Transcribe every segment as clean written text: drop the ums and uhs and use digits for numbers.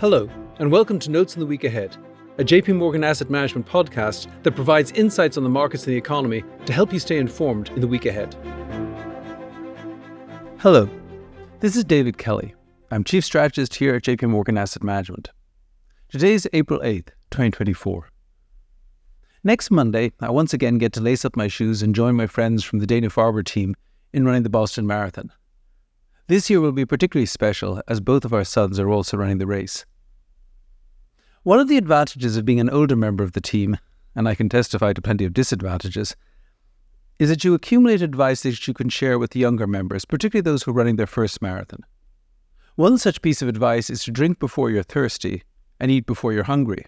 Hello, and welcome to Notes on the Week Ahead, a JP Morgan Asset Management podcast that provides insights on the markets and the economy to help you stay informed in the week ahead. Hello, this is David Kelly. I'm Chief Strategist here at JP Morgan Asset Management. Today is April 8th, 2024. Next Monday, I once again get to lace up my shoes and join my friends from the Dana-Farber team in running the Boston Marathon. This year will be particularly special as both of our sons are also running the race. One of the advantages of being an older member of the team, and I can testify to plenty of disadvantages, is that you accumulate advice that you can share with the younger members, particularly those who are running their first marathon. One such piece of advice is to drink before you're thirsty and eat before you're hungry.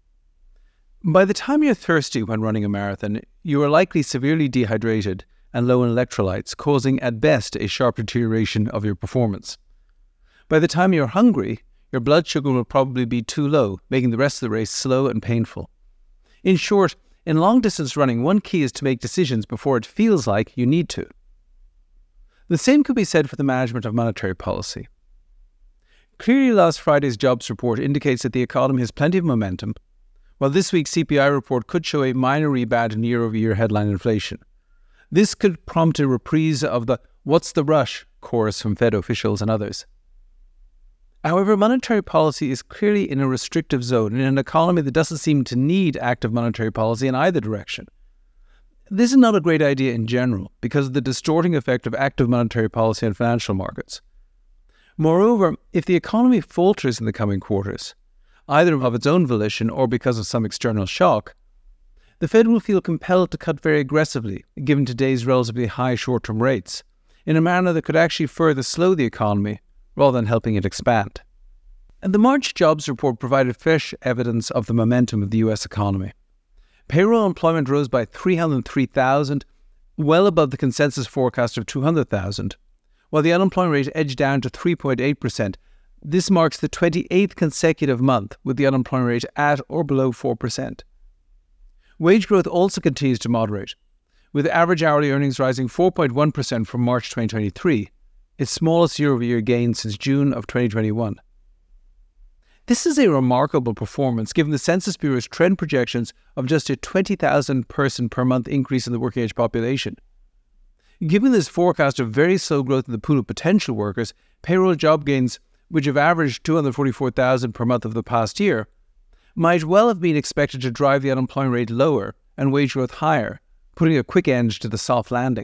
By the time you're thirsty when running a marathon, you are likely severely dehydrated and low in electrolytes, causing at best a sharp deterioration of your performance. By the time you're hungry, your blood sugar will probably be too low, making the rest of the race slow and painful. In short, in long-distance running, one key is to make decisions before it feels like you need to. The same could be said for the management of monetary policy. Clearly, last Friday's jobs report indicates that the economy has plenty of momentum, while this week's CPI report could show a minor rebound in year-over-year headline inflation. This could prompt a reprise of the "what's the rush" chorus from Fed officials and others. However, monetary policy is clearly in a restrictive zone in an economy that doesn't seem to need active monetary policy in either direction. This is not a great idea in general because of the distorting effect of active monetary policy on financial markets. Moreover, if the economy falters in the coming quarters, either of its own volition or because of some external shock, the Fed will feel compelled to cut very aggressively, given today's relatively high short-term rates, in a manner that could actually further slow the economy rather than helping it expand. And the March jobs report provided fresh evidence of the momentum of the US economy. Payroll employment rose by 303,000, well above the consensus forecast of 200,000, while the unemployment rate edged down to 3.8%. This marks the 28th consecutive month with the unemployment rate at or below 4%. Wage growth also continues to moderate, with average hourly earnings rising 4.1% from March 2023, its smallest year-over-year gain since June of 2021. This is a remarkable performance given the Census Bureau's trend projections of just a 20,000 person per month increase in the working age population. Given this forecast of very slow growth in the pool of potential workers, payroll job gains, which have averaged 244,000 per month over the past year, might well have been expected to drive the unemployment rate lower and wage growth higher, putting a quick end to the soft landing.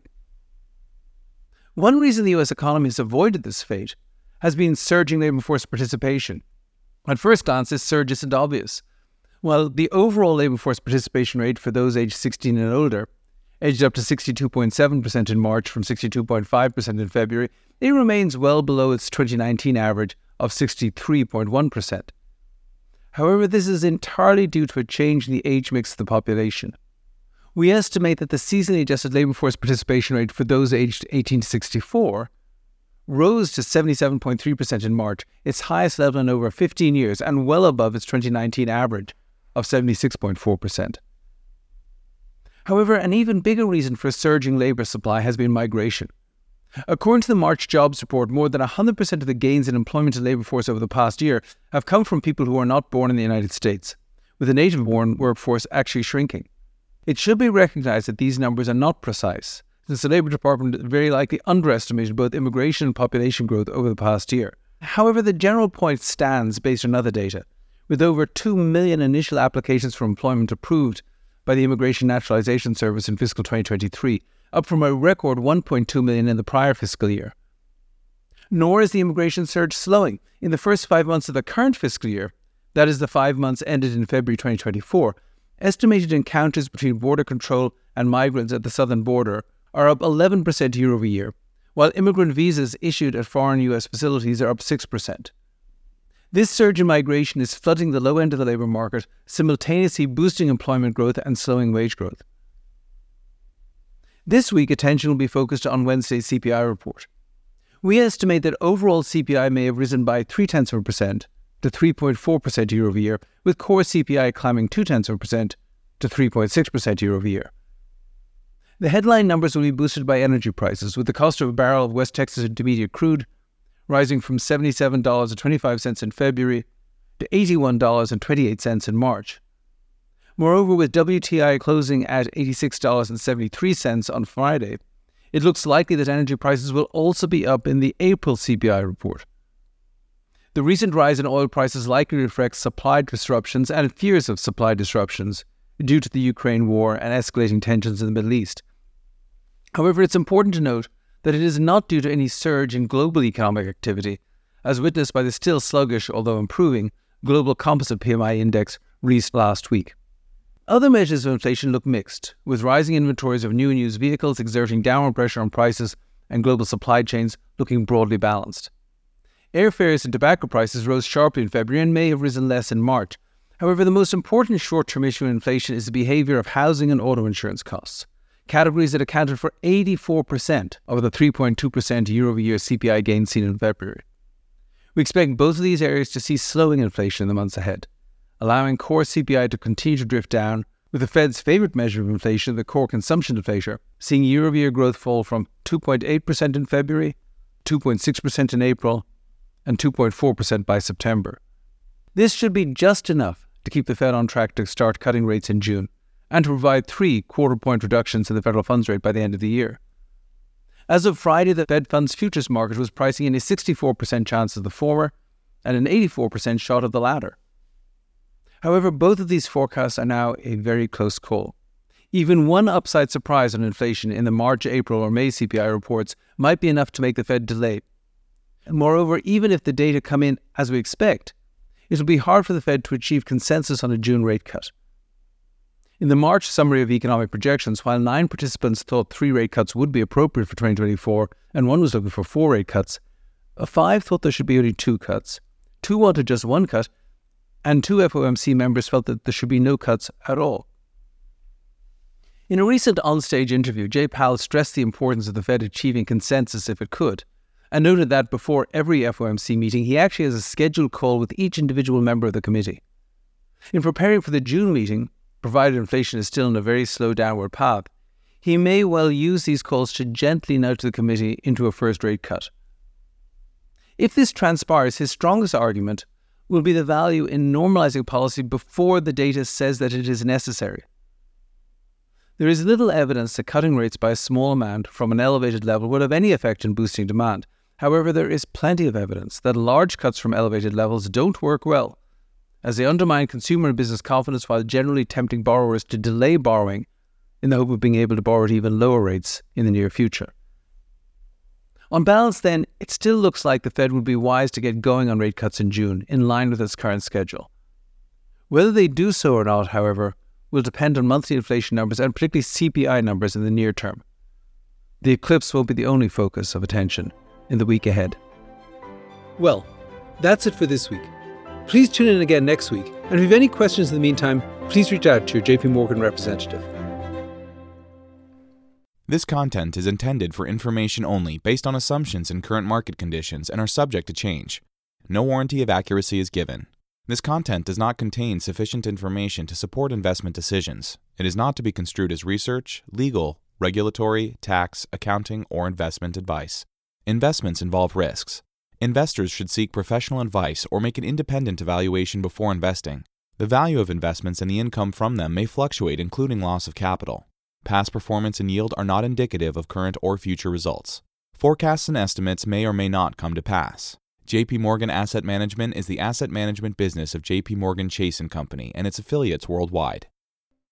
One reason the US economy has avoided this fate has been surging labour force participation. At first glance, this surge isn't obvious. While the overall labour force participation rate for those aged 16 and older edged up to 62.7% in March from 62.5% in February, it remains well below its 2019 average of 63.1%. However, this is entirely due to a change in the age mix of the population. We estimate that the seasonally adjusted labour force participation rate for those aged 18 to 64 rose to 77.3% in March, its highest level in over 15 years and well above its 2019 average of 76.4%. However, an even bigger reason for a surging labour supply has been migration. According to the March jobs report, more than 100% of the gains in employment and labour force over the past year have come from people who are not born in the United States, with the native-born workforce actually shrinking. It should be recognised that these numbers are not precise, since the Labour Department very likely underestimated both immigration and population growth over the past year. However, the general point stands based on other data, with over 2 million initial applications for employment approved by the Immigration Naturalization Service in fiscal 2023, up from a record 1.2 million in the prior fiscal year. Nor is the immigration surge slowing. In the first 5 months of the current fiscal year, that is the 5 months ended in February 2024, estimated encounters between border control and migrants at the southern border are up 11% year over year, while immigrant visas issued at foreign US facilities are up 6%. This surge in migration is flooding the low end of the labour market, simultaneously boosting employment growth and slowing wage growth. This week, attention will be focused on Wednesday's CPI report. We estimate that overall CPI may have risen by 0.3% to 3.4% year over year, with core CPI climbing 0.2% to 3.6% year over year. The headline numbers will be boosted by energy prices, with the cost of a barrel of West Texas Intermediate crude rising from $77.25 in February to $81.28 in March. Moreover, with WTI closing at $86.73 on Friday, it looks likely that energy prices will also be up in the April CPI report. The recent rise in oil prices likely reflects supply disruptions and fears of supply disruptions due to the Ukraine war and escalating tensions in the Middle East. However, it's important to note that it is not due to any surge in global economic activity, as witnessed by the still sluggish, although improving, global composite PMI index released last week. Other measures of inflation look mixed, with rising inventories of new and used vehicles exerting downward pressure on prices and global supply chains looking broadly balanced. Airfares and tobacco prices rose sharply in February and may have risen less in March. However, the most important short-term issue in inflation is the behaviour of housing and auto insurance costs, categories that accounted for 84% of the 3.2% year-over-year CPI gain seen in February. We expect both of these areas to see slowing inflation in the months ahead, allowing core CPI to continue to drift down, with the Fed's favourite measure of inflation, the core consumption deflator, seeing year-over-year growth fall from 2.8% in February, 2.6% in April, and 2.4% by September. This should be just enough to keep the Fed on track to start cutting rates in June and to provide 3 quarter-point reductions in the federal funds rate by the end of the year. As of Friday, the Fed funds futures market was pricing in a 64% chance of the former and an 84% shot of the latter. However, both of these forecasts are now a very close call. Even one upside surprise on inflation in the March, April, or May CPI reports might be enough to make the Fed delay. Moreover, even if the data come in as we expect, it will be hard for the Fed to achieve consensus on a June rate cut. In the March summary of economic projections, while 9 participants thought 3 rate cuts would be appropriate for 2024 and 1 was looking for 4 rate cuts, 5 thought there should be only 2 cuts, 2 wanted just 1 cut, and 2 FOMC members felt that there should be no cuts at all. In a recent onstage interview, Jay Powell stressed the importance of the Fed achieving consensus if it could, and noted that before every FOMC meeting, he actually has a scheduled call with each individual member of the committee. In preparing for the June meeting, provided inflation is still in a very slow downward path, he may well use these calls to gently nudge the committee into a first rate cut. If this transpires, his strongest argument will be the value in normalizing policy before the data says that it is necessary. There is little evidence that cutting rates by a small amount from an elevated level would have any effect in boosting demand. However, there is plenty of evidence that large cuts from elevated levels don't work well, as they undermine consumer and business confidence while generally tempting borrowers to delay borrowing in the hope of being able to borrow at even lower rates in the near future. On balance, then, it still looks like the Fed would be wise to get going on rate cuts in June, in line with its current schedule. Whether they do so or not, however, will depend on monthly inflation numbers and particularly CPI numbers in the near term. The eclipse won't be the only focus of attention in the week ahead. Well, that's it for this week. Please tune in again next week, and if you have any questions in the meantime, please reach out to your JP Morgan representative. This content is intended for information only based on assumptions and current market conditions and are subject to change. No warranty of accuracy is given. This content does not contain sufficient information to support investment decisions. It is not to be construed as research, legal, regulatory, tax, accounting, or investment advice. Investments involve risks. Investors should seek professional advice or make an independent evaluation before investing. The value of investments and the income from them may fluctuate, including loss of capital. Past performance and yield are not indicative of current or future results. Forecasts and estimates may or may not come to pass. JP Morgan Asset Management is the asset management business of JP Morgan Chase & Company and its affiliates worldwide.